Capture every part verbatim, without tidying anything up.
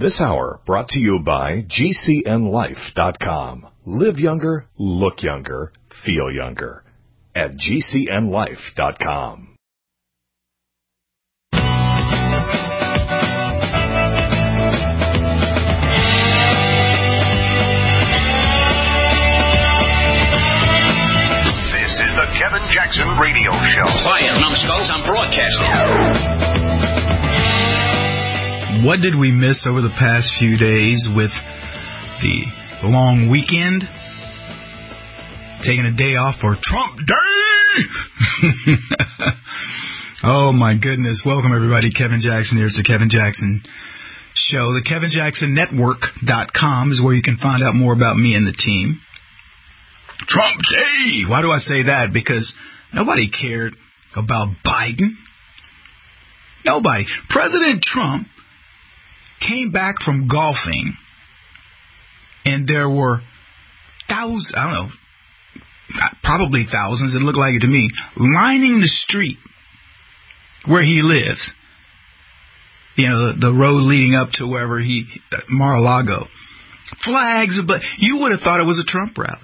This hour brought to you by G C N life dot com. Live younger, look younger, feel younger at G C N life dot com. This is the Kevin Jackson Radio Show. Quiet, numbskulls, I'm broadcasting. What did we miss over the past few days with the long weekend? Taking a day off for Trump Day! Oh, my goodness. Welcome, everybody. Kevin Jackson here. It's the Kevin Jackson Show. The Kevin Jackson Network dot com is where you can find out more about me and the team. Trump Day! Why do I say that? Because nobody cared about Biden. Nobody. President Trump came back from golfing, and there were thousands, I don't know, probably thousands, it looked like it to me, lining the street where he lives. You know, the, the road leading up to wherever he, Mar-a-Lago. Flags, but you would have thought it was a Trump rally.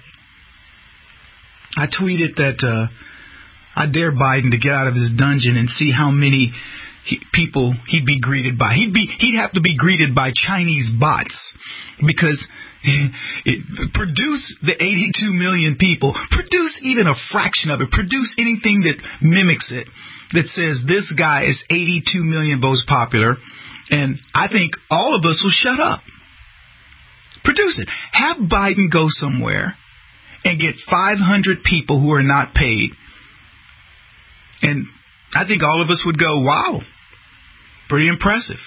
I tweeted that uh, I dare Biden to get out of his dungeon and see how many He, people he'd be greeted by. He'd be he'd have to be greeted by Chinese bots because it, produce the eighty-two million people, produce even a fraction of it, produce anything that mimics it, that says this guy is eighty-two million votes popular, and I think all of us will shut up. Produce it. Have Biden go somewhere and get five hundred people who are not paid, and I think all of us would go, wow. Pretty impressive.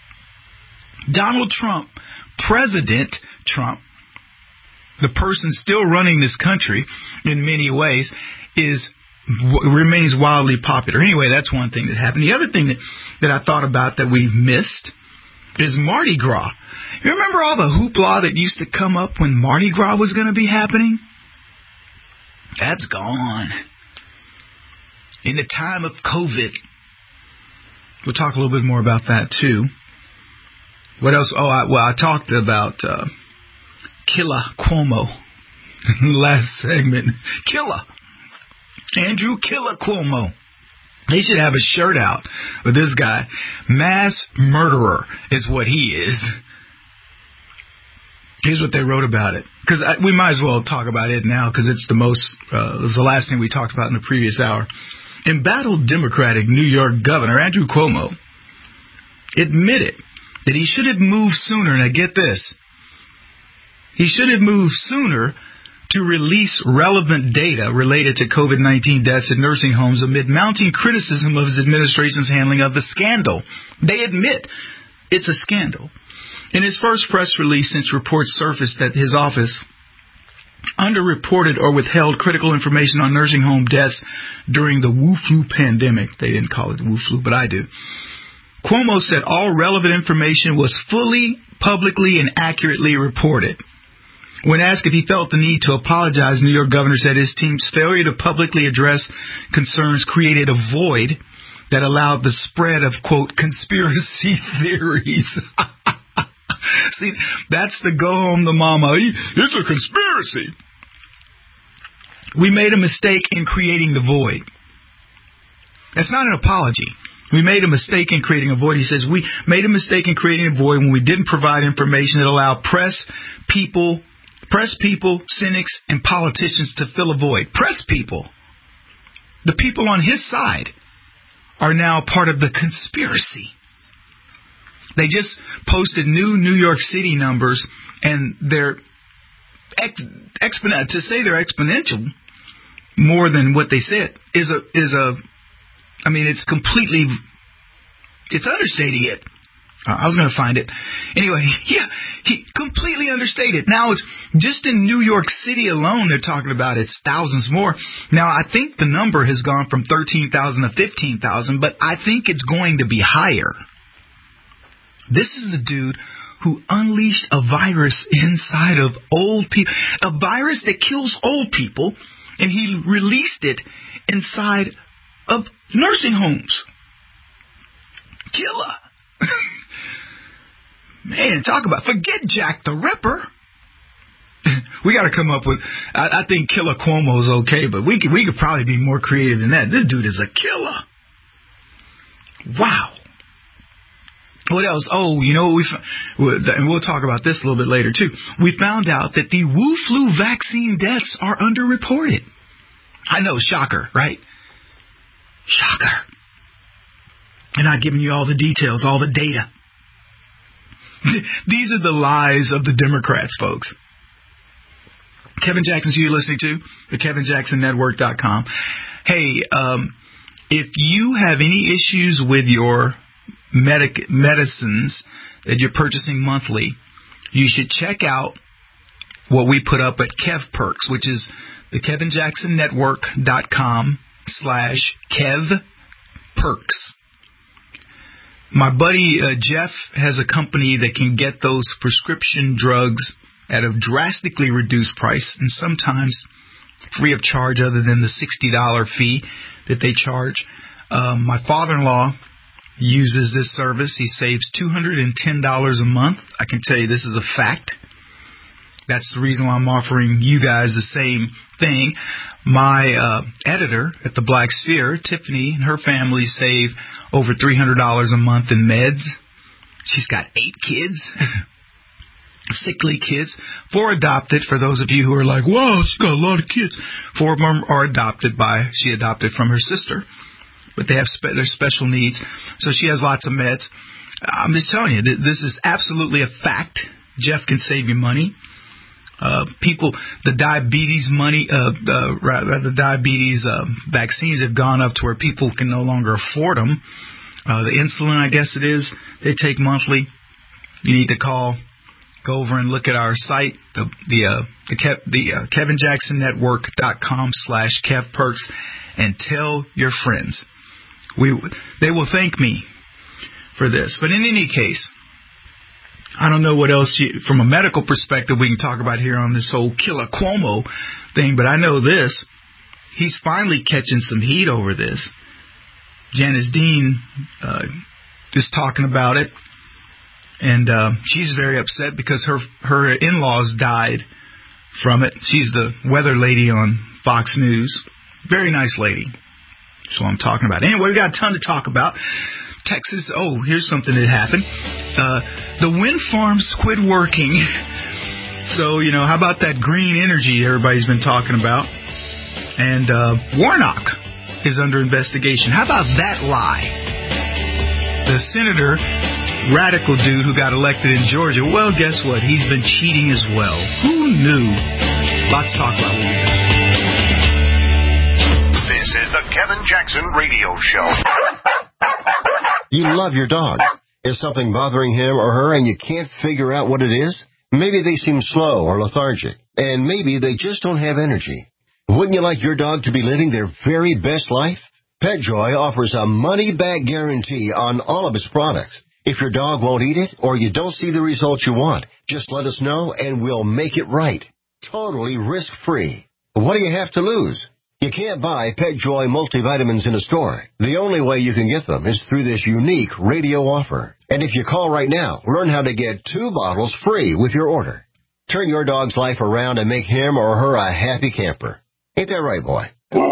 Donald Trump, President Trump, the person still running this country in many ways, is remains wildly popular. Anyway, that's one thing that happened. The other thing that, that I thought about that we've missed is Mardi Gras. You remember all the hoopla that used to come up when Mardi Gras was going to be happening? That's gone. In the time of COVID. We'll talk a little bit more about that, too. What else? Oh, I, well, I talked about uh, Killer Cuomo last segment. Killer. Andrew Killer Cuomo. They should have a shirt out with this guy. Mass murderer is what he is. Here's what they wrote about it. Because we might as well talk about it now because it's the most, uh, it was the last thing we talked about in the previous hour. Embattled Democratic New York Governor Andrew Cuomo admitted that he should have moved sooner. Now get this. He should have moved sooner to release relevant data related to COVID nineteen deaths in nursing homes amid mounting criticism of his administration's handling of the scandal. They admit it's a scandal. In his first press release since reports surfaced that his office underreported or withheld critical information on nursing home deaths during the Wu Flu pandemic. They didn't call it Wu Flu, but I do. Cuomo said all relevant information was fully, publicly, and accurately reported. When asked if he felt the need to apologize, New York governor said his team's failure to publicly address concerns created a void that allowed the spread of, quote, conspiracy theories. See, that's the go home to mama. It's a conspiracy. We made a mistake in creating the void. That's not an apology. We made a mistake in creating a void. He says we made a mistake in creating a void when we didn't provide information that allowed press people, press people, cynics, and politicians to fill a void. Press people, the people on his side, are now part of the conspiracy. They just posted new New York City numbers, and they're ex- exponent to say they're exponential more than what they said is a is a. I mean, it's completely. It's understating it. Uh, I was going to find it anyway. Yeah, he completely understated. Now it's just in New York City alone. They're talking about it's thousands more. Now I think the number has gone from thirteen thousand to fifteen thousand, but I think it's going to be higher. This is the dude who unleashed a virus inside of old people, a virus that kills old people, and he released it inside of nursing homes. Killer. Man, talk about, forget Jack the Ripper. We got to come up with, I, I think Killer Cuomo's okay, but we could, we could probably be more creative than that. This dude is a killer. Wow. What else? Oh, you know, we and we'll talk about this a little bit later, too. We found out that the Wu flu vaccine deaths are underreported. I know, shocker, right? Shocker. And I'm giving you all the details, all the data. These are the lies of the Democrats, folks. Kevin Jackson, so you're listening to the Kevin Jackson Network dot com. Hey, um, if you have any issues with your medic medicines that you're purchasing monthly, you should check out what we put up at KevPerks, which is the Kevin Jackson Network dot com slash KevPerks. My buddy uh, Jeff has a company that can get those prescription drugs at a drastically reduced price and sometimes free of charge other than the sixty dollars fee that they charge. Um, my father-in-law uses this service. He saves two hundred ten dollars a month. I can tell you this is a fact. That's the reason why I'm offering you guys the same thing. My uh, editor at the Black Sphere, Tiffany, and her family save over three hundred dollars a month in meds. She's got eight kids. Sickly kids. Four adopted, for those of you who are like, wow, she's got a lot of kids. Four of them are adopted by, she adopted from her sister. But they have spe- their special needs. So she has lots of meds. I'm just telling you, th- this is absolutely a fact. Jeff can save you money. Uh, people, the diabetes money, uh, uh, rather, the diabetes uh, vaccines have gone up to where people can no longer afford them. Uh, the insulin, I guess it is, they take monthly. You need to call. Go over and look at our site, the the uh, the, Kev, the uh, Kevin Jackson Network dot com slash KevPerks, and tell your friends. We they will thank me for this. But in any case, I don't know what else you, from a medical perspective we can talk about here on this whole Killer Cuomo thing. But I know this: he's finally catching some heat over this. Janice Dean uh, is talking about it. And uh, she's very upset because her her in-laws died from it. She's the weather lady on Fox News. Very nice lady. That's what I'm talking about. Anyway, we got a ton to talk about. Texas, oh, here's something that happened. Uh, the wind farms quit working. So, you know, how about that green energy everybody's been talking about? And uh, Warnock is under investigation. How about that lie? The senator... radical dude who got elected in Georgia, well, guess what? He's been cheating as well. Who knew? Lots to talk about. This is the Kevin Jackson Radio Show. You love your dog. Is something bothering him or her and you can't figure out what it is? Maybe they seem slow or lethargic, and maybe they just don't have energy. Wouldn't you like your dog to be living their very best life? PetJoy offers a money-back guarantee on all of its products. If your dog won't eat it or you don't see the results you want, just let us know and we'll make it right. Totally risk-free. What do you have to lose? You can't buy PetJoy multivitamins in a store. The only way you can get them is through this unique radio offer. And if you call right now, learn how to get two bottles free with your order. Turn your dog's life around and make him or her a happy camper. Ain't that right, boy?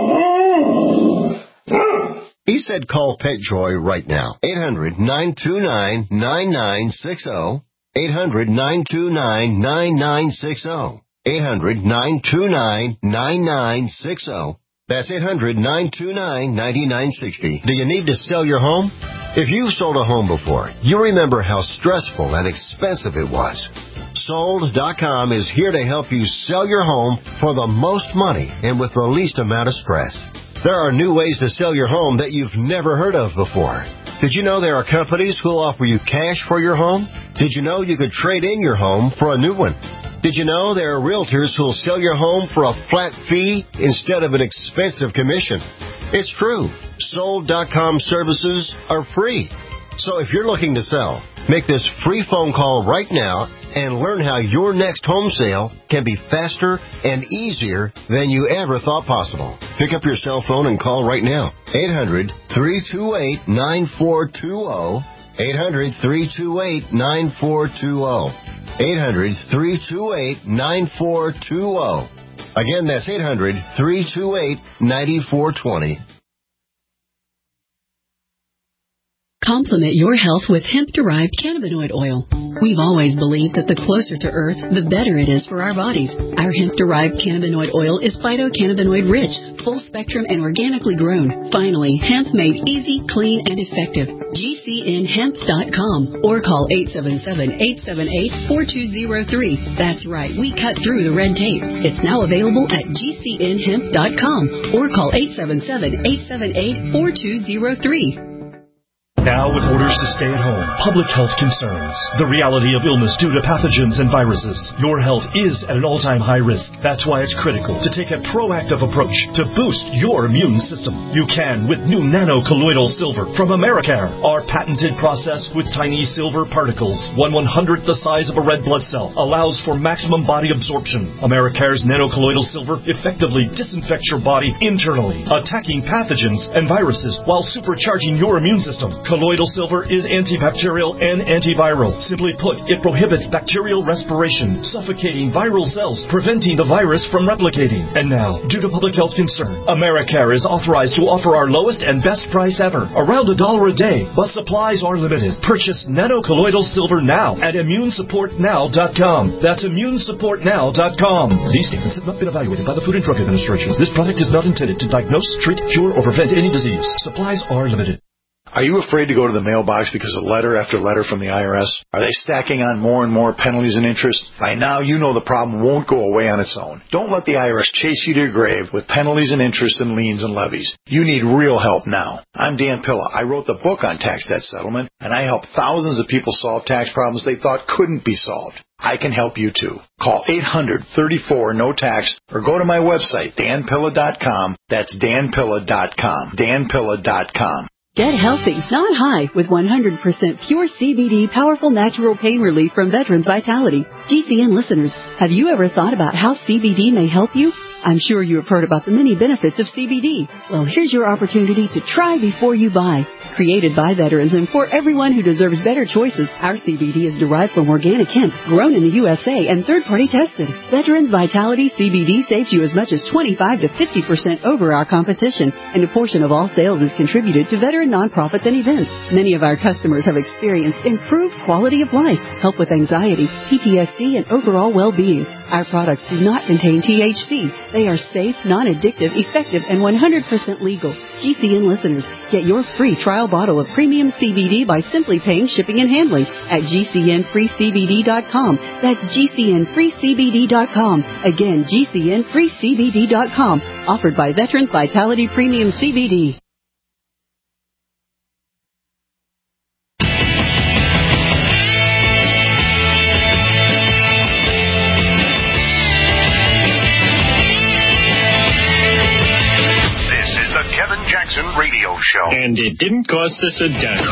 He said call PetJoy right now. eight hundred, nine two nine, nine nine six zero. eight hundred, nine two nine, nine nine six zero. eight hundred, nine two nine, nine nine six zero. That's eight hundred, nine two nine, nine nine six zero. Do you need to sell your home? If you've sold a home before, you remember how stressful and expensive it was. Sold dot com is here to help you sell your home for the most money and with the least amount of stress. There are new ways to sell your home that you've never heard of before. Did you know there are companies who will offer you cash for your home? Did you know you could trade in your home for a new one? Did you know there are realtors who will sell your home for a flat fee instead of an expensive commission? It's true. Sold dot com services are free. So if you're looking to sell, make this free phone call right now and learn how your next home sale can be faster and easier than you ever thought possible. Pick up your cell phone and call right now. eight hundred, three two eight, nine four two zero. eight hundred, three two eight, nine four two zero. eight hundred, three two eight, nine four two zero. Again, that's eight hundred, three two eight, nine four two zero. Complement your health with hemp-derived cannabinoid oil. We've always believed that the closer to Earth, the better it is for our bodies. Our hemp-derived cannabinoid oil is phytocannabinoid-rich, full-spectrum, and organically grown. Finally, hemp made easy, clean, and effective. G C N hemp dot com or call eight seven seven, eight seven eight, four two zero three. That's right, we cut through the red tape. It's now available at G C N hemp dot com or call eight seven seven, eight seven eight, four two zero three. Now, with orders to stay at home, public health concerns, the reality of illness due to pathogens and viruses, your health is at an all-time high risk. That's why it's critical to take a proactive approach to boost your immune system. You can with new nano-colloidal silver from Americare. Our patented process with tiny silver particles, one one-hundredth the size of a red blood cell, allows for maximum body absorption. Americare's nano-colloidal silver effectively disinfects your body internally, attacking pathogens and viruses while supercharging your immune system. Colloidal silver is antibacterial and antiviral. Simply put, it prohibits bacterial respiration, suffocating viral cells, preventing the virus from replicating. And now, due to public health concern, Americare is authorized to offer our lowest and best price ever, around a dollar a day, but supplies are limited. Purchase nano-colloidal silver now at immune support now dot com. That's immune support now dot com. These statements have not been evaluated by the Food and Drug Administration. This product is not intended to diagnose, treat, cure, or prevent any disease. Supplies are limited. Are you afraid to go to the mailbox because of letter after letter from the I R S? Are they stacking on more and more penalties and interest? By now, you know the problem won't go away on its own. Don't let the I R S chase you to your grave with penalties and interest and liens and levies. You need real help now. I'm Dan Pilla. I wrote the book on tax debt settlement, and I help thousands of people solve tax problems they thought couldn't be solved. I can help you too. Call eight hundred, thirty-four, no tax or go to my website, dan pilla dot com. That's dan pilla dot com. dan pilla dot com. Get healthy, not high, with one hundred percent pure C B D powerful natural pain relief from Veterans Vitality. G C N listeners, have you ever thought about how C B D may help you? I'm sure you have heard about the many benefits of C B D. Well, here's your opportunity to try before you buy. Created by veterans and for everyone who deserves better choices, our C B D is derived from organic hemp, grown in the U S A and third-party tested. Veterans Vitality C B D saves you as much as twenty-five to fifty percent over our competition, and a portion of all sales is contributed to veteran nonprofits and events. Many of our customers have experienced improved quality of life, help with anxiety, P T S D, and overall well-being. Our products do not contain T H C. They are safe, non-addictive, effective, and one hundred percent legal. G C N listeners, get your free trial bottle of premium C B D by simply paying shipping and handling at G C N free C B D dot com. That's G C N free C B D dot com. Again, G C N free C B D dot com. Offered by Veterans Vitality Premium C B D. Kevin Jackson Radio Show. And it didn't cost us a dime.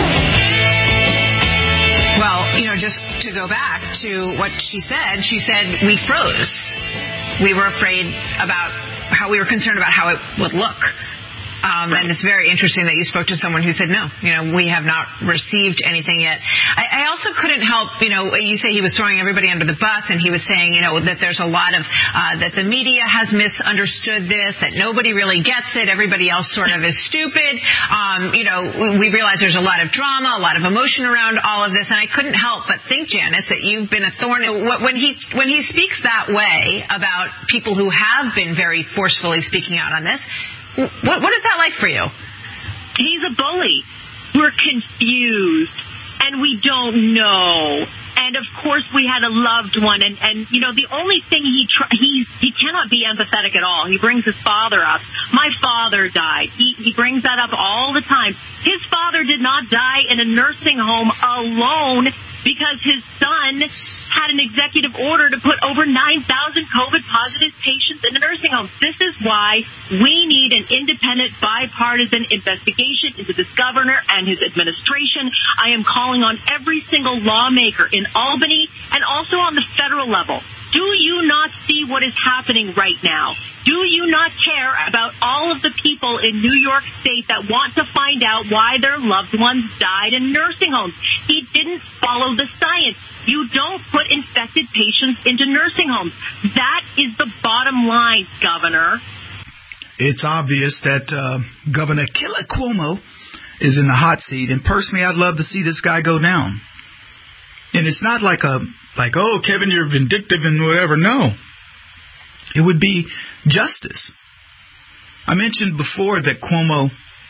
Well, you know, just to go back to what she said, she said we froze. We were afraid about how we were concerned about how it would look. Um, right. And it's very interesting that you spoke to someone who said, no, you know, we have not received anything yet. I, I also couldn't help, you know, you say he was throwing everybody under the bus, and he was saying, you know, that there's a lot of, uh, that the media has misunderstood this, that nobody really gets it, everybody else sort of is stupid. Um, you know, we, we realize there's a lot of drama, a lot of emotion around all of this, and I couldn't help but think, Janice, that you've been a thorn. When he, when he speaks that way about people who have been very forcefully speaking out on this, What, what is that like for you? He's a bully. We're confused, and we don't know. And, of course, we had a loved one, and, and you know, the only thing he tr- he he cannot be empathetic at all. He brings his father up. My father died. He, he brings that up all the time. His father did not die in a nursing home alone because his son had an executive order to put over nine thousand COVID-positive patients in the nursing homes. This is why we need an independent, bipartisan investigation into this governor and his administration. I am calling on every single lawmaker in Albany and also on the federal level. Do you not see what is happening right now? Do you not care about all of the people in New York State that want to find out why their loved ones died in nursing homes? He didn't follow the science. You don't put infected patients into nursing homes. That is the bottom line, Governor. It's obvious that uh, Governor Killer Cuomo is in the hot seat, and personally, I'd love to see this guy go down. And it's not like a like, oh, Kevin, you're vindictive and whatever. No. It would be justice. I mentioned before that Cuomo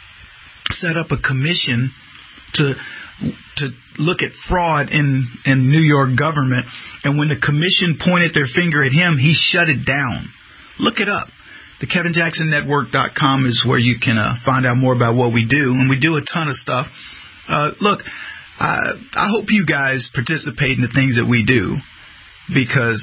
set up a commission to to look at fraud in, in New York government, and when the commission pointed their finger at him, he shut it down. Look it up. The Kevin Jackson Network dot com is where you can uh, find out more about what we do, and we do a ton of stuff. Uh, look, I, I hope you guys participate in the things that we do, because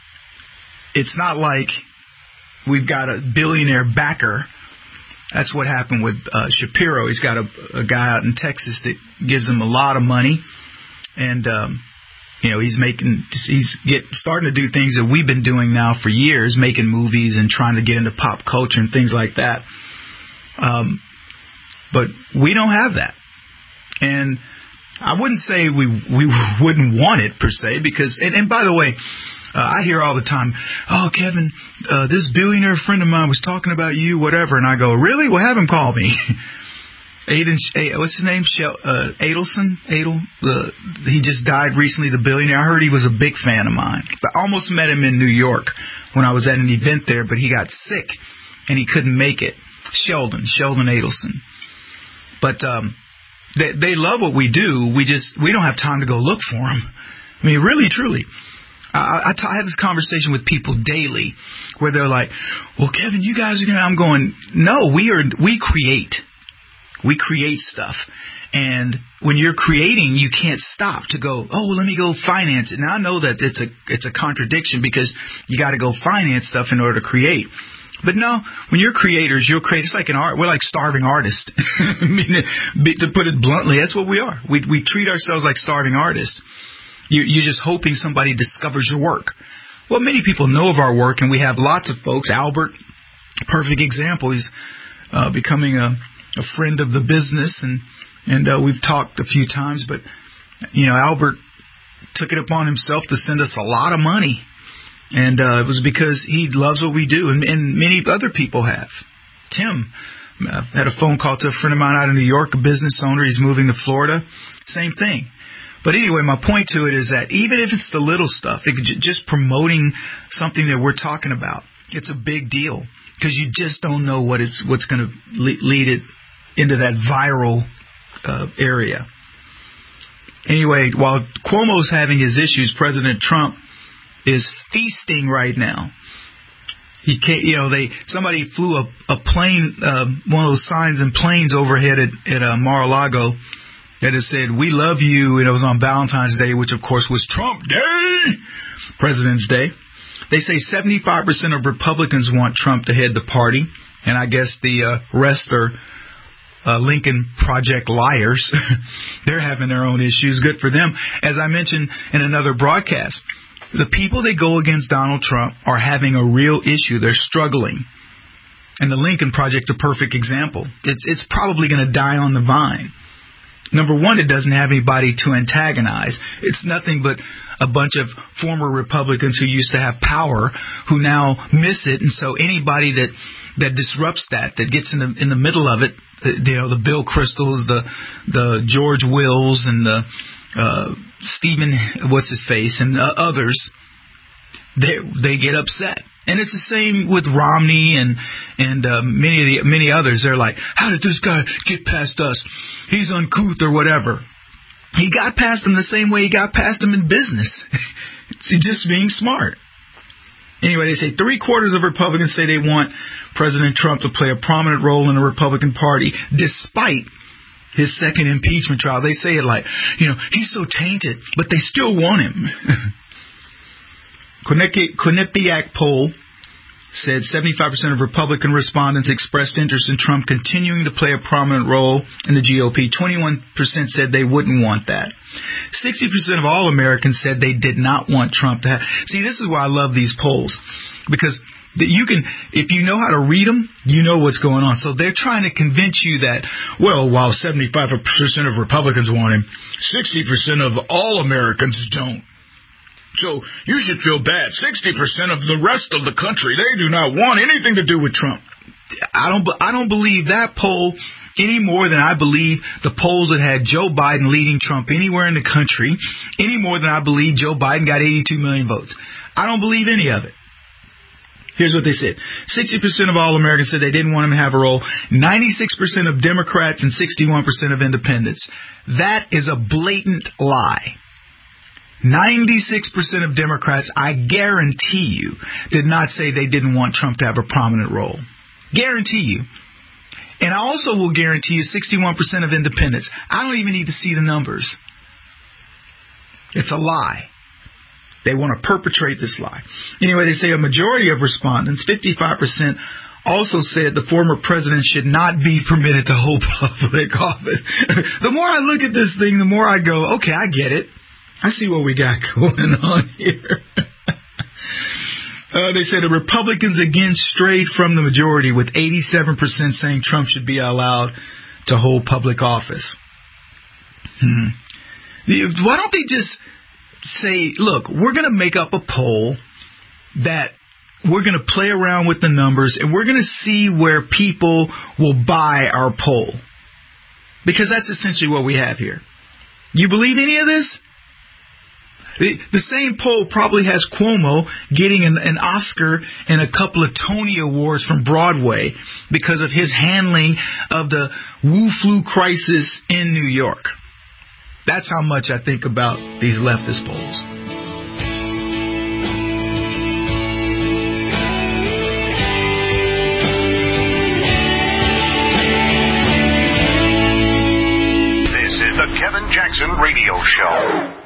it's not like we've got a billionaire backer. That's what happened with uh, Shapiro. He's got a, a guy out in Texas that gives him a lot of money, and um, you know he's making he's get starting to do things that we've been doing now for years, making movies and trying to get into pop culture and things like that. Um, but we don't have that, and I wouldn't say we we wouldn't want it per se, because and, and by the way. Uh, I hear all the time, oh, Kevin, uh, this billionaire friend of mine was talking about you, whatever. And I go, really? Well, have him call me. Aiden, what's his name? Shel, uh, Adelson? Adel? Uh, he just died recently, the billionaire. I heard he was a big fan of mine. I almost met him in New York when I was at an event there, but he got sick and he couldn't make it. Sheldon, Sheldon Adelson. But um, they, they love what we do. We just, we don't have time to go look for him. I mean, really, truly. I, I, t- I have this conversation with people daily where they're like, well, Kevin, you guys are going to, I'm going, no, we are, we create. We create stuff. And when you're creating, you can't stop to go, oh, well, let me go finance it. Now, I know that it's a, it's a contradiction because you got to go finance stuff in order to create. But no, when you're creators, you'll create. It's like an art. We're like starving artists. I mean, to put it bluntly, that's what we are. We, we treat ourselves like starving artists. You're just hoping somebody discovers your work. Well, many people know of our work, and we have lots of folks. Albert, perfect example. He's uh, becoming a, a friend of the business, and and uh, we've talked a few times. But, you know, Albert took it upon himself to send us a lot of money, and uh, it was because he loves what we do, and, and many other people have. Tim, I had a phone call to a friend of mine out in New York, a business owner. He's moving to Florida. Same thing. But anyway, my point to it is that even if it's the little stuff, it could j- just promoting something that we're talking about, it's a big deal because you just don't know what it's what's going to le- lead it into that viral uh, area. Anyway, while Cuomo's having his issues, President Trump is feasting right now. He can't, you know, they somebody flew a, a plane, uh, one of those signs and planes overhead at, at uh, Mar-a-Lago. That it said, we love you, and it was on Valentine's Day, which, of course, was Trump Day, President's Day. They say seventy-five percent of Republicans want Trump to head the party, and I guess the uh, rest are uh, Lincoln Project liars. They're having their own issues. Good for them. As I mentioned in another broadcast, the people that go against Donald Trump are having a real issue. They're struggling. And the Lincoln Project's a perfect example. It's, it's probably going to die on the vine. Number one, it doesn't have anybody to antagonize. It's nothing but a bunch of former Republicans who used to have power who now miss it. And so anybody that, that disrupts that, that gets in the in the middle of it, you know, the Bill Kristols, the the George Wills, and the uh, Stephen, what's his face, and uh, others, they they get upset. And it's the same with Romney and and uh, many of the many others. They're like, how did this guy get past us? He's uncouth or whatever. He got past him the same way he got past him in business. It's just being smart. Anyway, they say three quarters of Republicans say they want President Trump to play a prominent role in the Republican Party, despite his second impeachment trial. They say it like, you know, he's so tainted, but they still want him. Quinnipiac poll said seventy-five percent of Republican respondents expressed interest in Trump continuing to play a prominent role in the G O P. twenty-one percent said they wouldn't want that. sixty percent of all Americans said they did not want Trump to have. See, this is why I love these polls, because That you can, if you know how to read them, you know what's going on. So they're trying to convince you that, well, while seventy-five percent of Republicans want him, sixty percent of all Americans don't. So you should feel bad. sixty percent of the rest of the country, they do not want anything to do with Trump. I don't, I don't believe that poll any more than I believe the polls that had Joe Biden leading Trump anywhere in the country, any more than I believe Joe Biden got eighty-two million votes. I don't believe any of it. Here's what they said. sixty percent of all Americans said they didn't want him to have a role. ninety-six percent of Democrats and sixty-one percent of independents. That is a blatant lie. ninety-six percent of Democrats, I guarantee you, did not say they didn't want Trump to have a prominent role. Guarantee you. And I also will guarantee you sixty-one percent of independents. I don't even need to see the numbers. It's a lie. They want to perpetrate this lie. Anyway, they say a majority of respondents, fifty-five percent, also said the former president should not be permitted to hold public office. The more I look at this thing, the more I go, okay, I get it. I see what we got going on here. uh, they said the Republicans again strayed from the majority, with eighty-seven percent saying Trump should be allowed to hold public office. Hmm. Why don't they just say, look, we're going to make up a poll that we're going to play around with the numbers and we're going to see where people will buy our poll. Because that's essentially what we have here. You believe any of this? The, the same poll probably has Cuomo getting an, an Oscar and a couple of Tony Awards from Broadway because of his handling of the Wu flu crisis in New York. That's how much I think about these leftist polls. This is the Kevin Jackson Radio Show.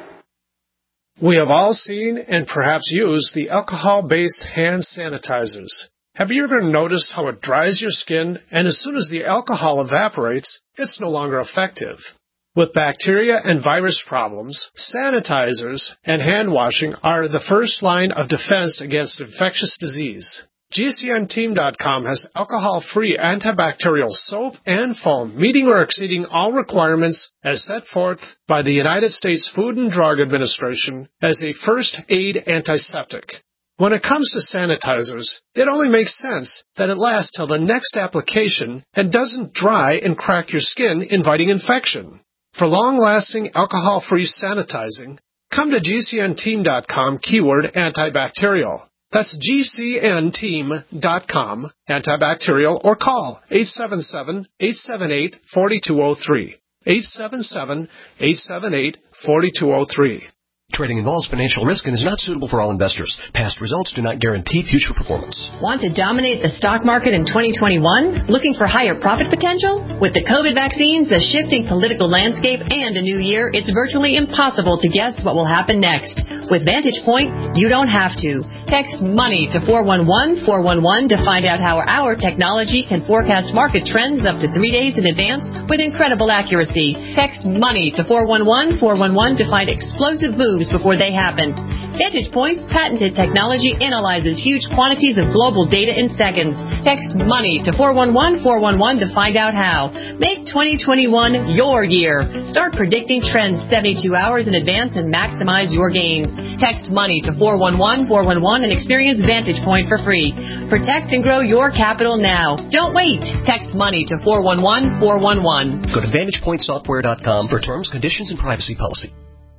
We have all seen and perhaps used the alcohol-based hand sanitizers. Have you ever noticed how it dries your skin, and as soon as the alcohol evaporates, it's no longer effective? With bacteria and virus problems, sanitizers and hand washing are the first line of defense against infectious disease. G C N team dot com has alcohol-free antibacterial soap and foam meeting or exceeding all requirements as set forth by the United States Food and Drug Administration as a first aid antiseptic. When it comes to sanitizers, it only makes sense that it lasts till the next application and doesn't dry and crack your skin, inviting infection. For long-lasting alcohol-free sanitizing, come to G C N team dot com keyword antibacterial. That's G C N team dot com antibacterial, or call eight seven seven, eight seven eight, four two zero three. eight seven seven, eight seven eight, four two zero three. Trading involves financial risk and is not suitable for all investors. Past results do not guarantee future performance. Want to dominate the stock market in twenty twenty-one? Looking for higher profit potential? With the COVID vaccines, the shifting political landscape, and a new year, it's virtually impossible to guess what will happen next. With Vantage Point, you don't have to. Text MONEY to four one one, four one one to find out how our technology can forecast market trends up to three days in advance with incredible accuracy. Text MONEY to four one one, four one one to find explosive moves before they happen. Vantage Point's patented technology analyzes huge quantities of global data in seconds. Text MONEY to four one one, four one one to find out how. Make twenty twenty-one your year. Start predicting trends seventy-two hours in advance and maximize your gains. Text MONEY to four one one, four one one and experience Vantage Point for free. Protect and grow your capital now. Don't wait. Text MONEY to four one one, four one one. Go to vantage point software dot com for terms, conditions, and privacy policy.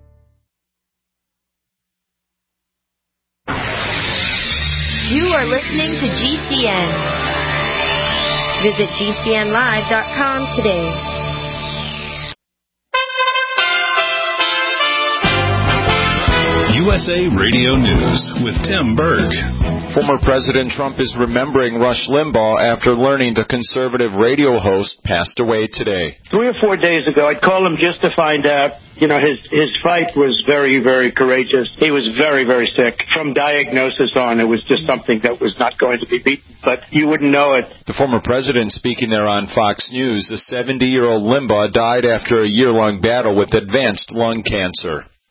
You are listening to G C N. Visit G C N live dot com today. U S A Radio News with Tim Berg. Former President Trump is remembering Rush Limbaugh after learning the conservative radio host passed away today. Three or four days ago, I called him just to find out. You know, his his fight was very, very courageous. He was very, very sick. From diagnosis on, it was just something that was not going to be beaten, but you wouldn't know it. The former president speaking there on Fox News. The seventy-year-old Limbaugh died after a year-long battle with advanced lung cancer.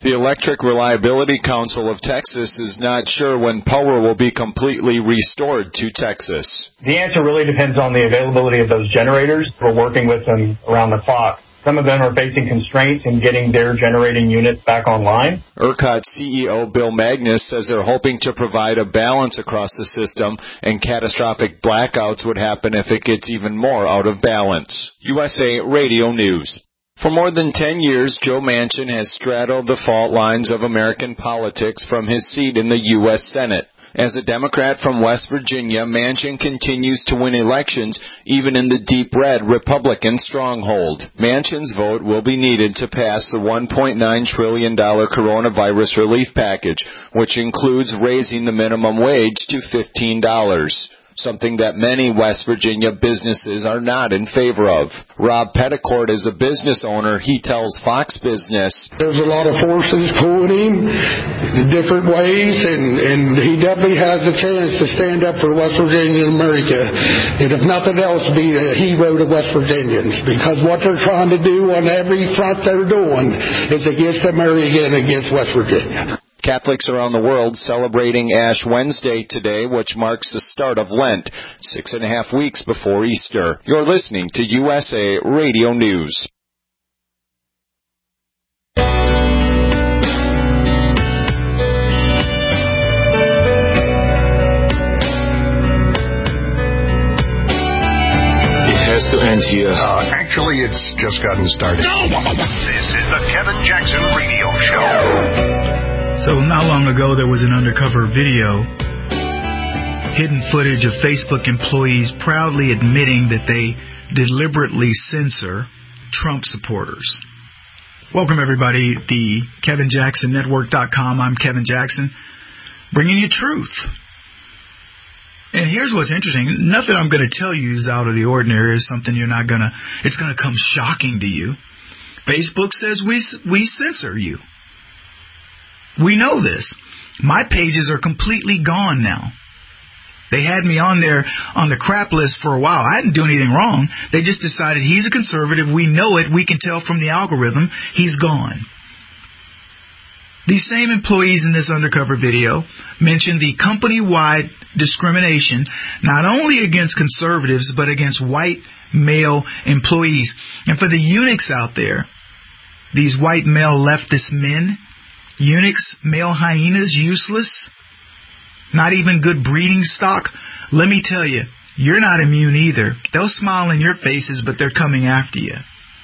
The Electric Reliability Council of Texas is not sure when power will be completely restored to Texas. The answer really depends on the availability of those generators. We're working with them around the clock. Some of them are facing constraints in getting their generating units back online. ERCOT C E O Bill Magnus says they're hoping to provide a balance across the system, and catastrophic blackouts would happen if it gets even more out of balance. U S A Radio News. For more than ten years, Joe Manchin has straddled the fault lines of American politics from his seat in the U S Senate. As a Democrat from West Virginia, Manchin continues to win elections, even in the deep red Republican stronghold. Manchin's vote will be needed to pass the one point nine trillion dollars coronavirus relief package, which includes raising the minimum wage to fifteen dollars. Something that many West Virginia businesses are not in favor of. Rob Petticourt is a business owner. He tells Fox Business, There's a lot of forces pulling him in different ways, and, and he definitely has a chance to stand up for West Virginia and America. And if nothing else, be a hero to West Virginians, because what they're trying to do on every front they're doing is against America and against West Virginia. Catholics around the world celebrating Ash Wednesday today, which marks the start of Lent, six and a half weeks before Easter. You're listening to U S A Radio News. It has to end here. Uh, actually, it's just gotten started. This is the Kevin Jackson Radio Show. So not long ago, there was an undercover video, hidden footage of Facebook employees proudly admitting that they deliberately censor Trump supporters. Welcome, everybody, the Kevin Jackson Network dot com. I'm Kevin Jackson, bringing you truth. And here's what's interesting. Nothing I'm going to tell you is out of the ordinary. It's something you're not going to, it's going to come shocking to you. Facebook says we we censor you. We know this. My pages are completely gone now. They had me on there on the crap list for a while. I didn't do anything wrong. They just decided he's a conservative. We know it. We can tell from the algorithm. He's gone. These same employees in this undercover video mentioned the company-wide discrimination not only against conservatives but against white male employees. And for the eunuchs out there, these white male leftist men, eunuchs, male hyenas, useless, not even good breeding stock. Let me tell you, you're not immune either. They'll smile in your faces, but they're coming after you.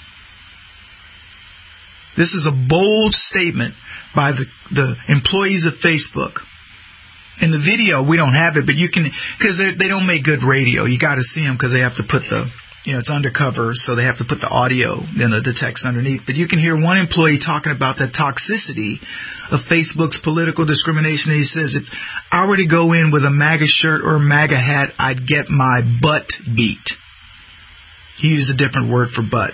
This is a bold statement by the, the employees of Facebook. In the video, we don't have it, but you can, because they don't make good radio. You got to see them because they have to put the, you know, it's undercover, so they have to put the audio and the, the text underneath. But you can hear one employee talking about the toxicity of Facebook's political discrimination. He says, if I were to go in with a MAGA shirt or a MAGA hat, I'd get my butt beat. He used a different word for butt.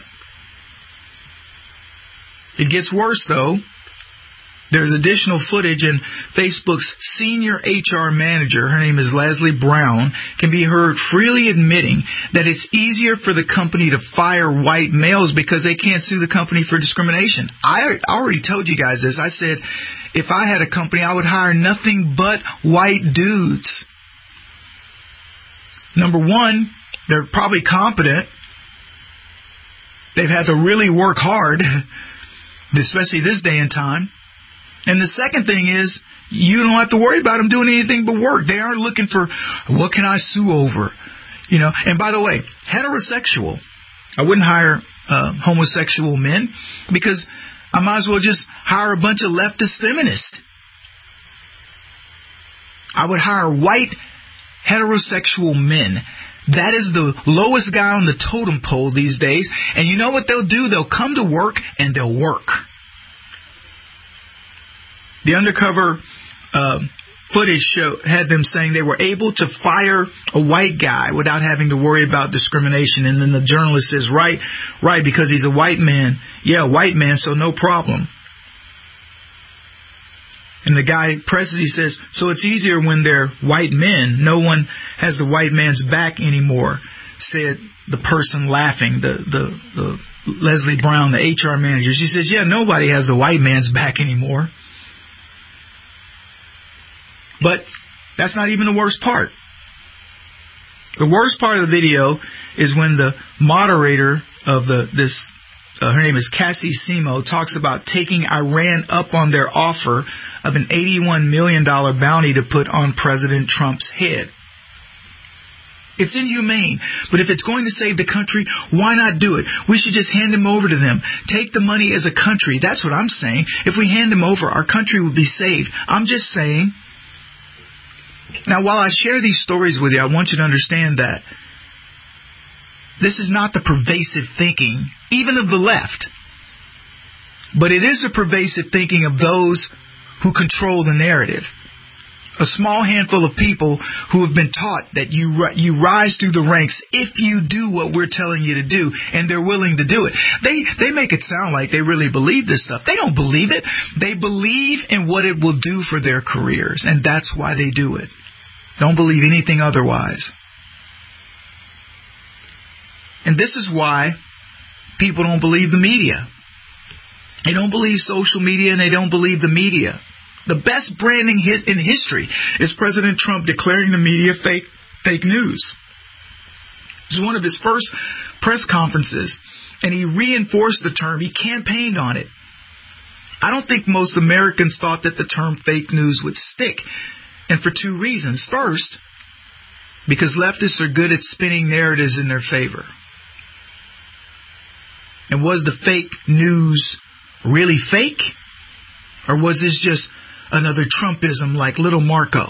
It gets worse, though. There's additional footage, and Facebook's senior H R manager, her name is Leslie Brown, can be heard freely admitting that it's easier for the company to fire white males because they can't sue the company for discrimination. I already told you guys this. I said if I had a company, I would hire nothing but white dudes. Number one, they're probably competent. They've had to really work hard, especially this day and time. And the second thing is, you don't have to worry about them doing anything but work. They aren't looking for, what can I sue over? You know, and by the way, heterosexual. I wouldn't hire uh, homosexual men because I might as well just hire a bunch of leftist feminists. I would hire white heterosexual men. That is the lowest guy on the totem pole these days. And you know what they'll do? They'll come to work and they'll work. The undercover uh, footage show had them saying they were able to fire a white guy without having to worry about discrimination. And then the journalist says, right, right, because he's a white man. Yeah, white man, so no problem. And the guy presses, he says, so it's easier when they're white men. No one has the white man's back anymore. said the person laughing, the, the, the Leslie Brown, the H R manager, she says, yeah, nobody has the white man's back anymore. But that's not even the worst part. The worst part of the video is when the moderator of the this, uh, her name is Cassie Simo, talks about taking Iran up on their offer of an eighty-one million dollars bounty to put on President Trump's head. It's inhumane, but if it's going to save the country, why not do it? We should just hand him over to them. Take the money as a country. That's what I'm saying. If we hand him over, our country would be saved. I'm just saying. Now, while I share these stories with you, I want you to understand that this is not the pervasive thinking, even of the left. But it is the pervasive thinking of those who control the narrative. A small handful of people who have been taught that you you rise through the ranks if you do what we're telling you to do, and they're willing to do it. They they make it sound like they really believe this stuff. They don't believe it. They believe in what it will do for their careers, and that's why they do it. Don't believe anything otherwise. And this is why people don't believe the media. They don't believe social media, and they don't believe the media. The best branding hit in history is President Trump declaring the media fake fake news. It was one of his first press conferences, and he reinforced the term. He campaigned on it. I don't think most Americans thought that the term fake news would stick, and for two reasons. First, because leftists are good at spinning narratives in their favor. And was the fake news really fake? Or was this just another Trumpism like Little Marco?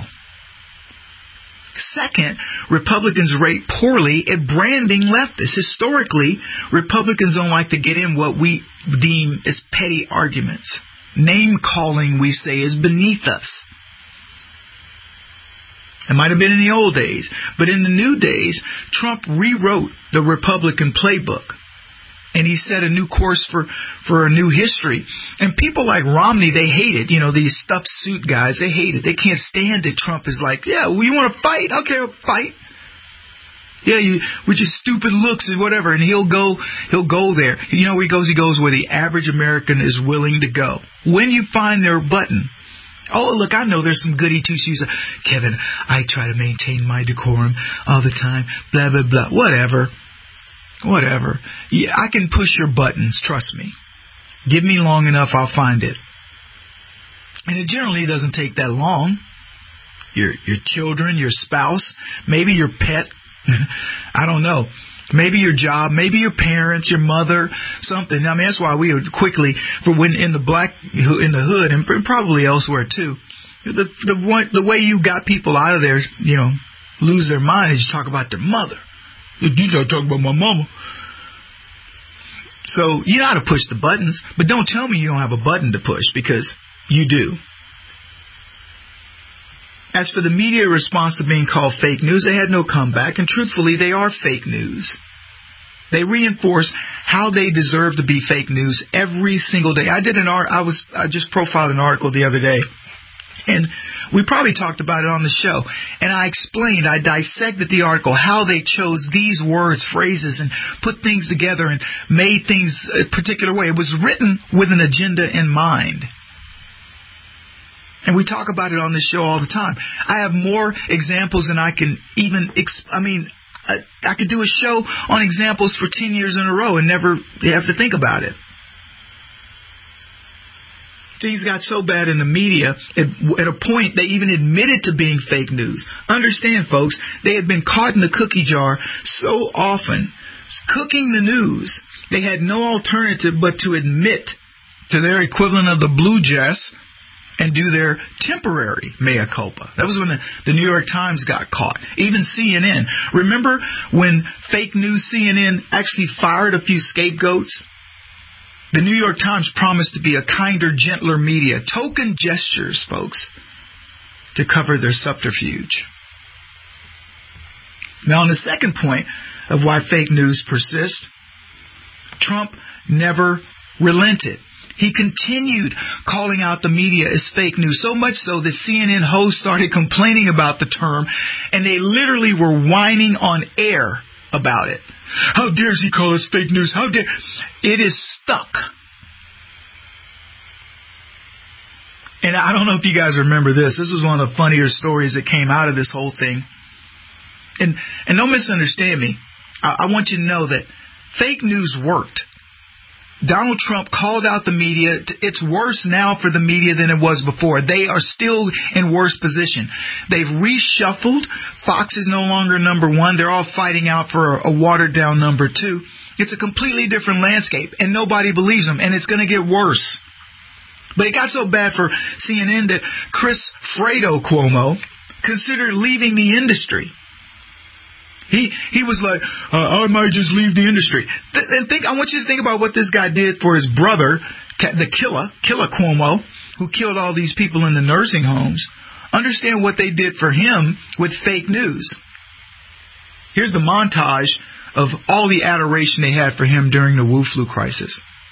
Second, Republicans rate poorly at branding leftists. Historically, Republicans don't like to get in what we deem as petty arguments. Name-calling, we say, is beneath us. It might have been in the old days, but in the new days, Trump rewrote the Republican playbook. And he set a new course for, for a new history. And people like Romney, they hate it. You know, these stuffed suit guys, they hate it. They can't stand it. Trump is like, yeah, well, you want to fight? Okay, I'll fight. Yeah, you with your stupid looks and whatever. And he'll go, he'll go there. You know, he goes, he goes where the average American is willing to go. When you find their button. Oh, look, I know there's some goody two-shoes. Kevin, I try to maintain my decorum all the time. Blah, blah, blah. Whatever. Whatever. Yeah, I can push your buttons, trust me. Give me long enough, I'll find it. And it generally doesn't take that long. Your your children, your spouse, maybe your pet. I don't know. Maybe your job, maybe your parents, your mother, something. I mean, that's why we would quickly, for when in the black, in the hood, and probably elsewhere too, the the one, the way you got people out of there, you know, lose their mind is you talk about their mother. You don't talk about my mama. So you know how to push the buttons, but don't tell me you don't have a button to push, because you do. As for the media response to being called fake news, they had no comeback, and truthfully, they are fake news. They reinforce how they deserve to be fake news every single day. I did an art. I was I just profiled an article the other day, and we probably talked about it on the show. And I explained, I dissected the article, how they chose these words, phrases, and put things together and made things a particular way. It was written with an agenda in mind. And we talk about it on this show all the time. I have more examples than I can even, exp- I mean, I, I could do a show on examples for ten years in a row and never have to think about it. Things got so bad in the media, at, at a point they even admitted to being fake news. Understand, folks, they had been caught in the cookie jar so often, cooking the news, they had no alternative but to admit to their equivalent of the Blue Jess and do their temporary mea culpa. That was when the, the New York Times got caught. Even C N N. Remember when fake news C N N actually fired a few scapegoats? The New York Times promised to be a kinder, gentler media. Token gestures, folks, to cover their subterfuge. Now, on the second point of why fake news persists, Trump never relented. He continued calling out the media as fake news, so much so that C N N hosts started complaining about the term, and they literally were whining on air about it. How dare he call us fake news? How dare... It is stuck. And I don't know if you guys remember this. This was one of the funnier stories that came out of this whole thing. And and don't misunderstand me. I, I want you to know that fake news worked. Donald Trump called out the media. It's worse now for the media than it was before. They are still in worse position. They've reshuffled. Fox is no longer number one. They're all fighting out for a, a watered-down number two. It's a completely different landscape, and nobody believes them, and it's going to get worse. But it got so bad for C N N that Chris Fredo Cuomo considered leaving the industry. He he was like, uh, I might just leave the industry. Th- and think, I want you to think about what this guy did for his brother, the killer, Killer Cuomo, who killed all these people in the nursing homes. Understand what they did for him with fake news. Here's the montage of all the adoration they had for him during the Wu flu crisis.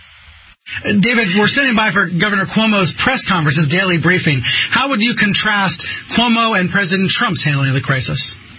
David, we're sitting by for Governor Cuomo's press conference, his daily briefing. How would you contrast Cuomo and President Trump's handling of the crisis?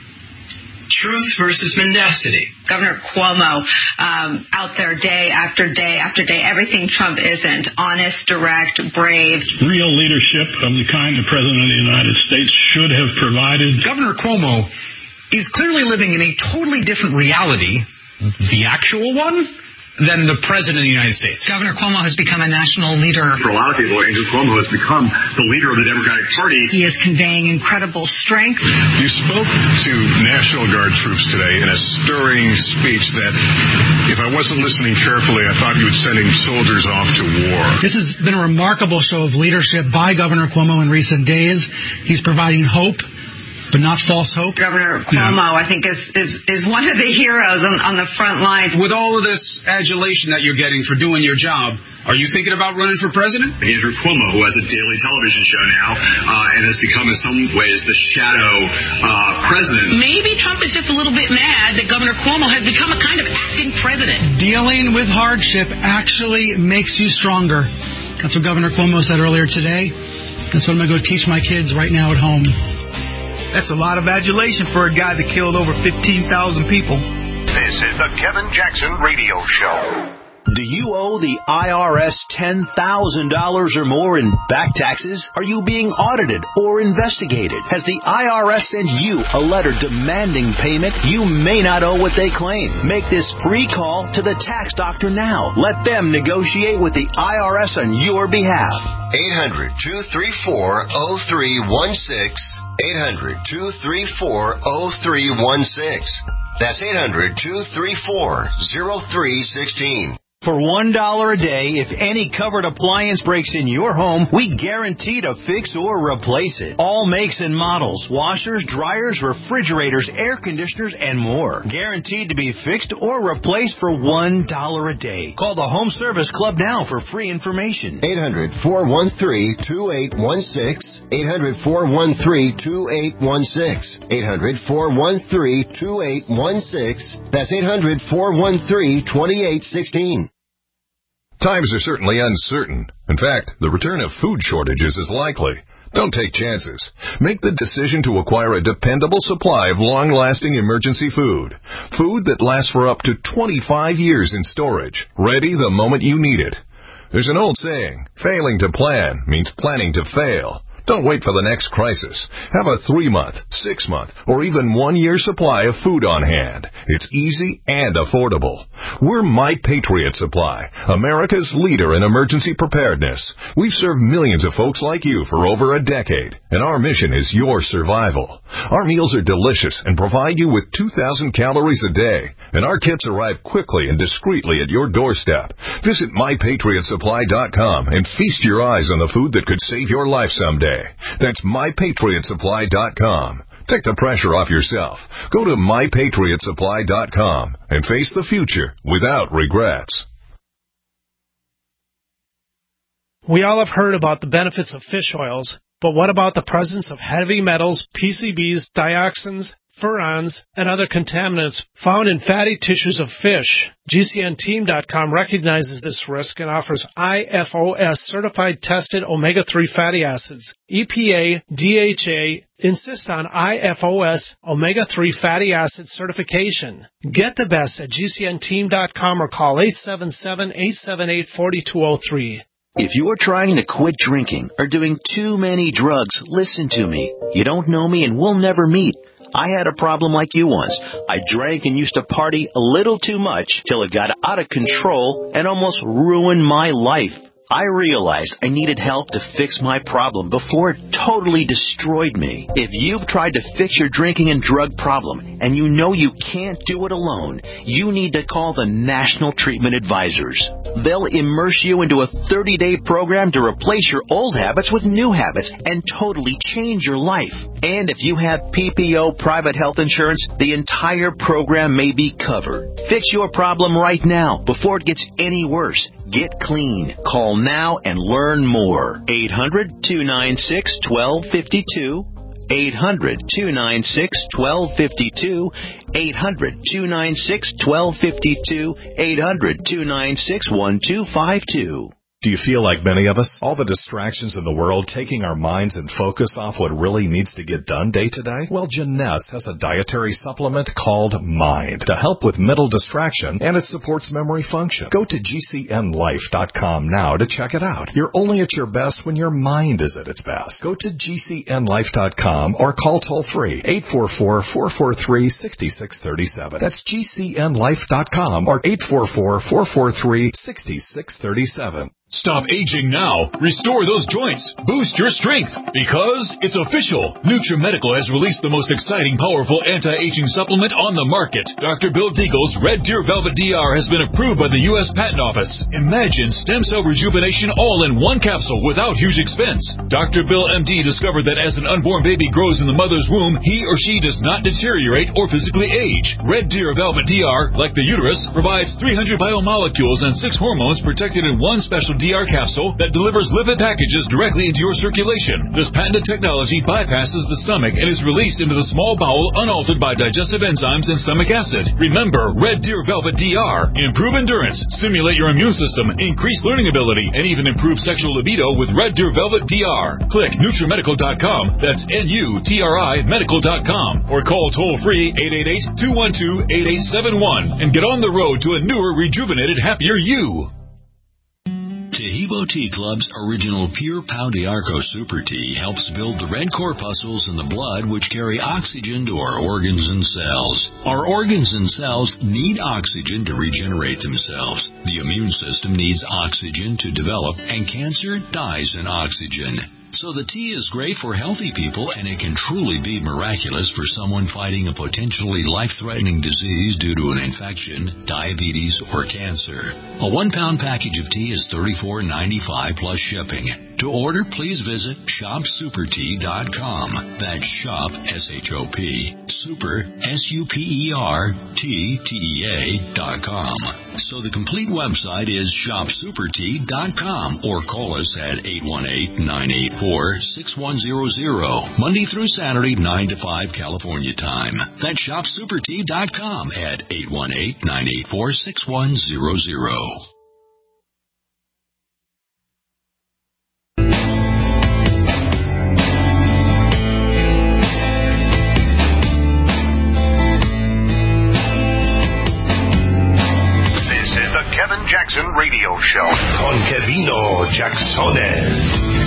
Truth versus mendacity. Governor Cuomo um, out there day after day after day. Everything Trump isn't. Honest, direct, brave. Real leadership of the kind the President of the United States should have provided. Governor Cuomo is clearly living in a totally different reality, the actual one, than the President of the United States. Governor Cuomo has become a national leader. For a lot of people, Andrew Cuomo has become the leader of the Democratic Party. He is conveying incredible strength. You spoke to National Guard troops today in a stirring speech that, if I wasn't listening carefully, I thought you were sending soldiers off to war. This has been a remarkable show of leadership by Governor Cuomo in recent days. He's providing hope, but not false hope. Governor Cuomo, yeah. I think, is, is is one of the heroes on, on the front lines. With all of this adulation that you're getting for doing your job, are you thinking about running for president? Andrew Cuomo, who has a daily television show now uh, and has become in some ways the shadow uh, president. Maybe Trump is just a little bit mad that Governor Cuomo has become a kind of acting president. Dealing with hardship actually makes you stronger. That's what Governor Cuomo said earlier today. That's what I'm going to go teach my kids right now at home. That's a lot of adulation for a guy that killed over fifteen thousand people. This is the Kevin Jackson Radio Show. Do you owe the I R S ten thousand dollars or more in back taxes? Are you being audited or investigated? Has the I R S sent you a letter demanding payment? You may not owe what they claim. Make this free call to the tax doctor now. Let them negotiate with the I R S on your behalf. eight hundred, two three four, oh three one six. eight hundred, two three four, oh three one six. That's eight hundred, two three four, oh three one six. For one dollar a day, if any covered appliance breaks in your home, we guarantee to fix or replace it. All makes and models, washers, dryers, refrigerators, air conditioners, and more. Guaranteed to be fixed or replaced for one dollar a day. Call the Home Service Club now for free information. eight hundred, four one three, two eight one six. eight hundred, four one three, two eight one six. eight hundred, four one three, two eight one six. That's eight hundred, four one three, two eight one six. Times are certainly uncertain. In fact, the return of food shortages is likely. Don't take chances. Make the decision to acquire a dependable supply of long-lasting emergency food. Food that lasts for up to twenty-five years in storage, ready the moment you need it. There's an old saying, failing to plan means planning to fail. Don't wait for the next crisis. Have a three-month, six-month, or even one-year supply of food on hand. It's easy and affordable. We're My Patriot Supply, America's leader in emergency preparedness. We've served millions of folks like you for over a decade, and our mission is your survival. Our meals are delicious and provide you with two thousand calories a day, and our kits arrive quickly and discreetly at your doorstep. Visit my patriot supply dot com and feast your eyes on the food that could save your life someday. That's my patriot supply dot com. Take the pressure off yourself. Go to my patriot supply dot com and face the future without regrets. We all have heard about the benefits of fish oils, but what about the presence of heavy metals, P C Bs, dioxins, furans, and other contaminants found in fatty tissues of fish. G C N team dot com recognizes this risk and offers I F O S certified tested omega three fatty acids. E P A, D H A insist on I F O S omega three fatty acid certification. Get the best at G C N team dot com or call eight seven seven, eight seven eight, four two zero three. If you're trying to quit drinking or doing too many drugs, listen to me. You don't know me and we'll never meet. I had a problem like you once. I drank and used to party a little too much till it got out of control and almost ruined my life. I realized I needed help to fix my problem before it totally destroyed me. If you've tried to fix your drinking and drug problem and you know you can't do it alone, you need to call the National Treatment Advisors. They'll immerse you into a thirty-day program to replace your old habits with new habits and totally change your life. And if you have P P O private health insurance, the entire program may be covered. Fix your problem right now before it gets any worse. Get clean. Call now and learn more. eight hundred, two nine six, one two five two. eight hundred, two nine six, one two five two. eight hundred, two nine six, one two five two. eight hundred, two nine six, one two five two. Do you feel like many of us? All the distractions in the world taking our minds and focus off what really needs to get done day to day? Well, Jeunesse has a dietary supplement called Mind to help with mental distraction, and it supports memory function. Go to G C N life dot com now to check it out. You're only at your best when your mind is at its best. Go to G C N life dot com or call toll-free eight four four, four four three, six six three seven. That's G C N life dot com or eight four four, four four three, six six three seven. Stop aging now. Restore those joints. Boost your strength. Because it's official. NutriMedical has released the most exciting, powerful anti-aging supplement on the market. Doctor Bill Deagle's Red Deer Velvet D R has been approved by the U S Patent Office. Imagine stem cell rejuvenation all in one capsule without huge expense. Doctor Bill M D discovered that as an unborn baby grows in the mother's womb, he or she does not deteriorate or physically age. Red Deer Velvet D R, like the uterus, provides three hundred biomolecules and six hormones protected in one special D R capsule that delivers lipid packages directly into your circulation. This patented technology bypasses the stomach and is released into the small bowel unaltered by digestive enzymes and stomach acid. Remember, Red Deer Velvet D R. Improve endurance, stimulate your immune system, increase learning ability, and even improve sexual libido with Red Deer Velvet D R. Click NutriMedical dot com. That's N U T R I medical dot com. Or call toll-free eight eight eight, two one two, eight eight seven one and get on the road to a newer, rejuvenated, happier you. Taheebo Tea Club's original Pure Pau d'Arco Super Tea helps build the red corpuscles in the blood which carry oxygen to our organs and cells. Our organs and cells need oxygen to regenerate themselves. The immune system needs oxygen to develop, and cancer dies in oxygen. So the tea is great for healthy people, and it can truly be miraculous for someone fighting a potentially life-threatening disease due to an infection, diabetes, or cancer. A one-pound package of tea is thirty-four ninety-five plus shipping. To order, please visit shop super tea dot com. That's shop, S H O P, super, S U P E R, T, T E A dot com. So the complete website is shop super tea dot com or call us at eight one eight, nine eight four, six one zero zero. Monday through Saturday, nine to five California time. That's shop super tea dot com at eight one eight, nine eight four, six one zero zero. Kevin Jackson Radio Show con Kevino Jacksones.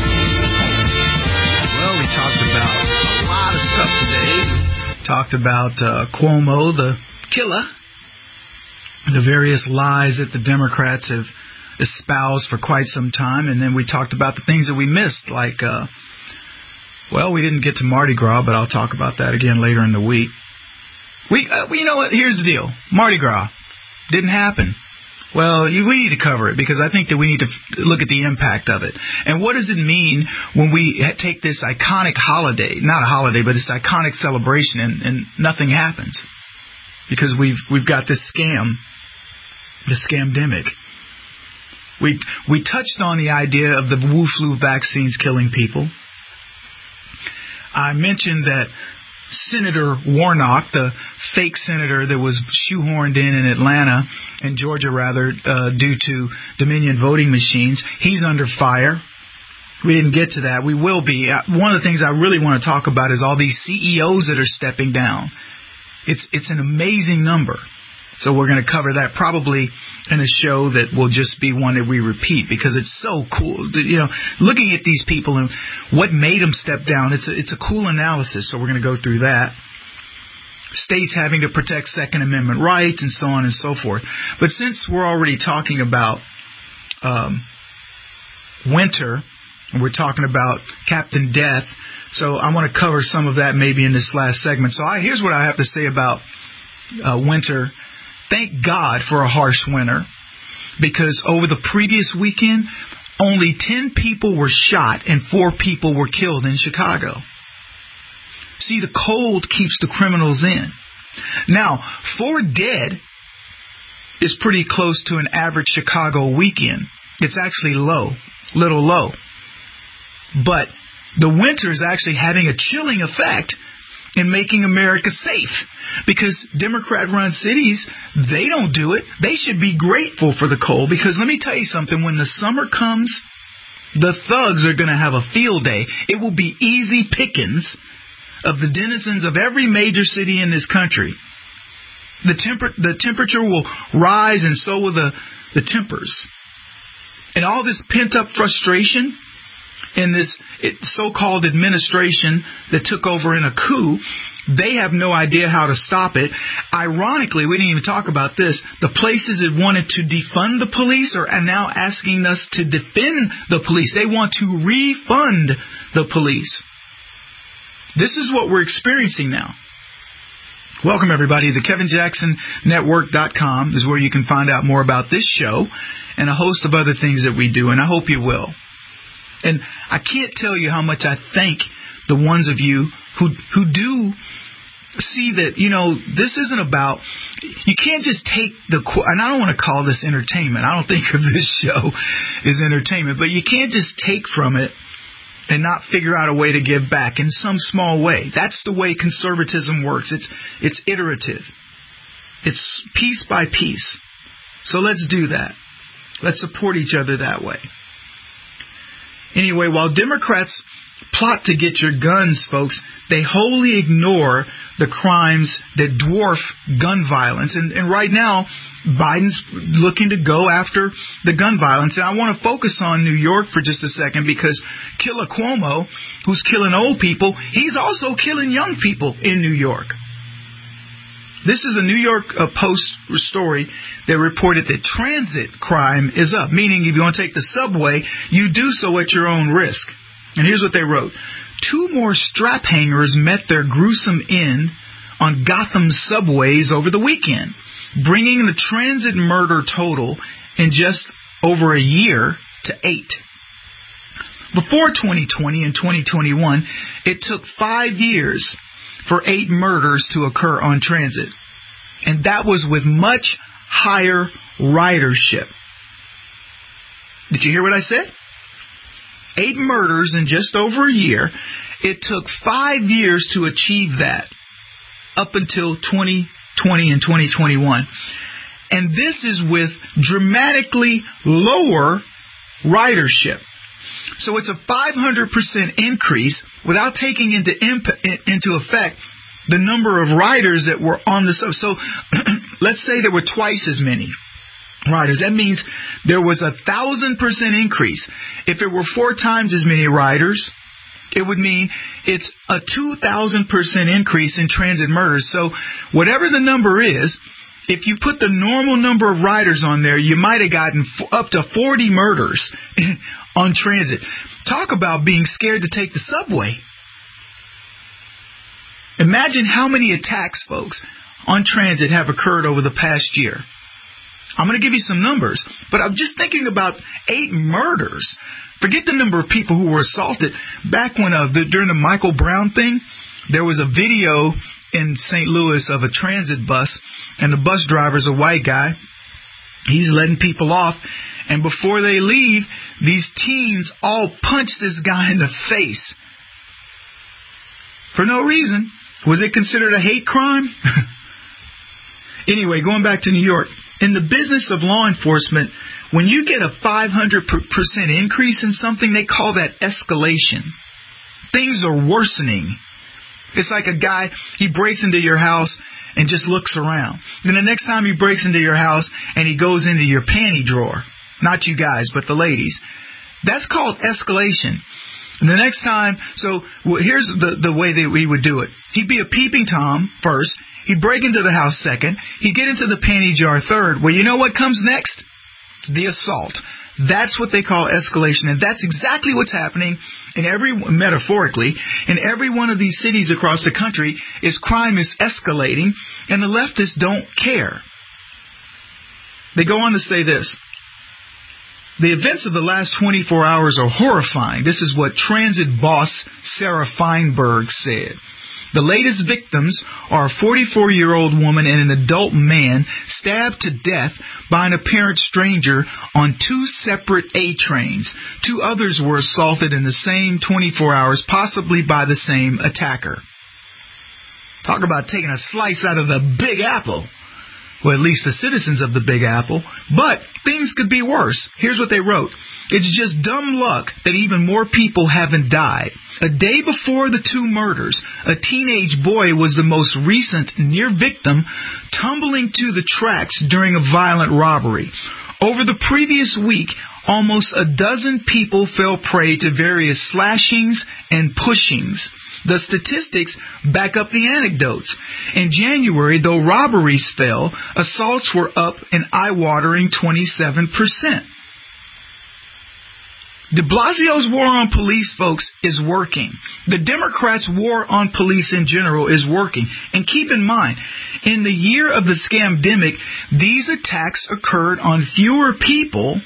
Well, we talked about a lot of stuff today. Talked about uh, Cuomo, the killer, the various lies that the Democrats have espoused for quite some time, and then we talked about the things that we missed, like, uh, well, we didn't get to Mardi Gras, but I'll talk about that again later in the week. We, uh, you know what? Here's the deal. Mardi Gras didn't happen. Well, you, we need to cover it because I think that we need to f- look at the impact of it. And what does it mean when we ha- take this iconic holiday, not a holiday, but this iconic celebration and, and nothing happens? Because we've we've got this scam, the scamdemic. We, we touched on the idea of the Wu flu vaccines killing people. I mentioned that Senator Warnock, the fake senator that was shoehorned in in Atlanta, in Georgia rather, uh, due to Dominion voting machines. He's under fire. We didn't get to that. We will be. One of the things I really want to talk about is all these C E Os that are stepping down. It's it's an amazing number. So we're going to cover that probably in a show that will just be one that we repeat because it's so cool. You know, looking at these people and what made them step down, it's a, it's a cool analysis. So we're going to go through that. States having to protect Second Amendment rights and so on and so forth. But since we're already talking about um, winter, and we're talking about Captain Death, so I want to cover some of that maybe in this last segment. So I, here's what I have to say about uh, winter. Thank God for a harsh winter, because over the previous weekend, only ten people were shot and four people were killed in Chicago. See, the cold keeps the criminals in. Now, four dead is pretty close to an average Chicago weekend. It's actually low, little low. But the winter is actually having a chilling effect in making America safe. Because Democrat-run cities, they don't do it. They should be grateful for the cold. Because let me tell you something, when the summer comes, the thugs are going to have a field day. It will be easy pickings of the denizens of every major city in this country. The, temper- the temperature will rise, and so will the, the tempers. And all this pent-up frustration in this so-called administration that took over in a coup, they have no idea how to stop it. Ironically, we didn't even talk about this. The places that wanted to defund the police are now asking us to defend the police. They want to refund the police. This is what we're experiencing now. Welcome, everybody. The Kevin Jackson Network dot com is where you can find out more about this show and a host of other things that we do, and I hope you will. And I can't tell you how much I thank the ones of you who who do see that, you know, this isn't about, you can't just take the, and I don't want to call this entertainment. I don't think of this show as entertainment, but you can't just take from it and not figure out a way to give back in some small way. That's the way conservatism works. It's it's iterative. It's piece by piece. So let's do that. Let's support each other that way. Anyway, while Democrats plot to get your guns, folks, they wholly ignore the crimes that dwarf gun violence. And, and right now, Biden's looking to go after the gun violence. And I want to focus on New York for just a second, because Killer Cuomo, who's killing old people, he's also killing young people in New York. This is a New York uh, Post story that reported that transit crime is up, meaning if you want to take the subway, you do so at your own risk. And here's what they wrote. Two more strap hangers met their gruesome end on Gotham subways over the weekend, bringing the transit murder total in just over a year to eight. Before twenty twenty and twenty twenty-one, it took five years for eight murders to occur on transit. And that was with much higher ridership. Did you hear what I said? Eight murders in just over a year. It took five years to achieve that, up until twenty twenty and twenty twenty-one. And this is with dramatically lower ridership. So it's a five hundred percent increase without taking into imp- into effect the number of riders that were on the sub. So let's say there were twice as many riders. That means there was a thousand percent increase. If it were four times as many riders, it would mean it's a two thousand percent increase in transit murders. So whatever the number is, if you put the normal number of riders on there, you might have gotten f- up to forty murders on transit. Talk about being scared to take the subway. Imagine how many attacks, folks, on transit have occurred over the past year. I'm going to give you some numbers, but I'm just thinking about eight murders. Forget the number of people who were assaulted. Back when uh, the, during the Michael Brown thing, there was a video in Saint Louis of a transit bus, and the bus driver's a white guy. He's letting people off, and before they leave, these teens all punch this guy in the face for no reason. Was it considered a hate crime? Anyway, going back to New York. In the business of law enforcement, when you get a five hundred percent increase in something, they call that escalation. Things are worsening. It's like a guy, he breaks into your house and just looks around. Then the next time he breaks into your house and he goes into your panty drawer. Not you guys, but the ladies. That's called escalation. And the next time, so well, here's the, the way that we would do it. He'd be a peeping Tom first. He'd break into the house second. He'd get into the panty jar third. Well, you know what comes next? The assault. That's what they call escalation. And that's exactly what's happening in every, metaphorically, in every one of these cities across the country is crime is escalating and the leftists don't care. They go on to say this. The events of the last twenty-four hours are horrifying. This is what transit boss Sarah Feinberg said. The latest victims are a forty-four-year-old woman and an adult man stabbed to death by an apparent stranger on two separate A trains. Two others were assaulted in the same twenty-four hours, possibly by the same attacker. Talk about taking a slice out of the Big Apple. Well, at least the citizens of the Big Apple. But things could be worse. Here's what they wrote. It's just dumb luck that even more people haven't died. A day before the two murders, a teenage boy was the most recent near victim, tumbling to the tracks during a violent robbery. Over the previous week, almost a dozen people fell prey to various slashings and pushings. The statistics back up the anecdotes. In January, though robberies fell, assaults were up an eye-watering twenty-seven percent. De Blasio's war on police, folks, is working. The Democrats' war on police in general is working. And keep in mind, in the year of the scamdemic, these attacks occurred on fewer people,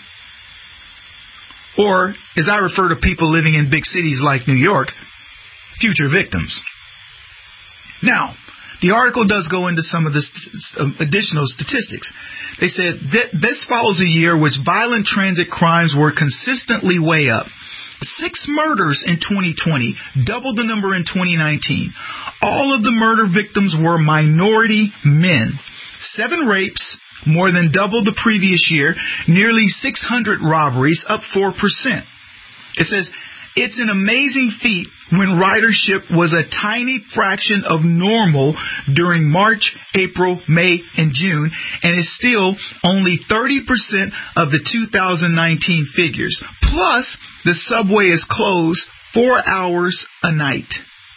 or, as I refer to people living in big cities like New York, future victims. Now, the article does go into some of the st- additional statistics. They said that this follows a year which violent transit crimes were consistently way up. Six murders in twenty twenty, double the number in twenty nineteen. All of the murder victims were minority men. Seven rapes, more than double the previous year. Nearly six hundred robberies, up four percent. It says, it's an amazing feat when ridership was a tiny fraction of normal during March, April, May, and June, and is still only thirty percent of the two thousand nineteen figures. Plus, the subway is closed four hours a night.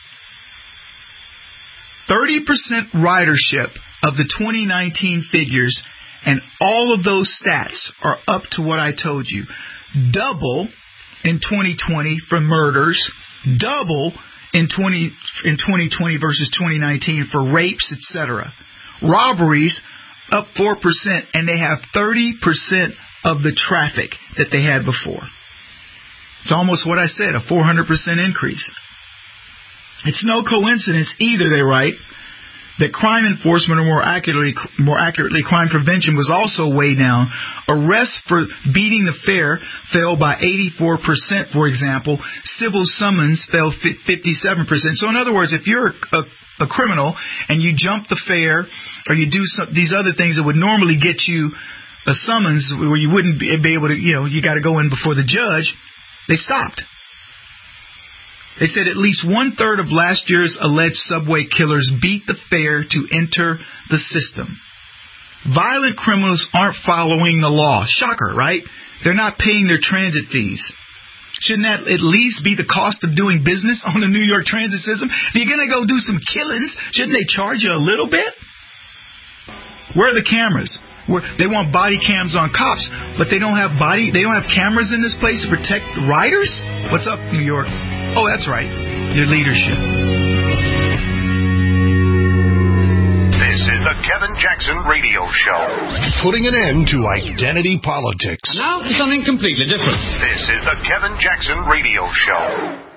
thirty percent ridership of the twenty nineteen figures, and all of those stats are up to what I told you. Double in twenty twenty for murders, double in twenty in twenty twenty versus twenty nineteen for rapes, et cetera. Robberies up four percent, and they have thirty percent of the traffic that they had before. It's almost what I said, a four hundred percent increase. It's no coincidence either, they write, that crime enforcement, or more accurately, more accurately, crime prevention was also way down. Arrests for beating the fare fell by eighty-four percent, for example. Civil summons fell fifty-seven percent. So in other words, if you're a, a criminal and you jump the fare, or you do some, these other things that would normally get you a summons where you wouldn't be able to, you know, you got to go in before the judge, they stopped. They said at least one-third of last year's alleged subway killers beat the fare to enter the system. Violent criminals aren't following the law. Shocker, right? They're not paying their transit fees. Shouldn't that at least be the cost of doing business on the New York transit system? If you're going to go do some killings, shouldn't they charge you a little bit? Where are the cameras? Where they want body cams on cops, but they don't have body. They don't have cameras in this place to protect the riders. What's up, New York? Oh, that's right, your leadership. This is the Kevin Jackson Radio Show. Putting an end to identity politics. Now for something completely different. This is the Kevin Jackson Radio Show.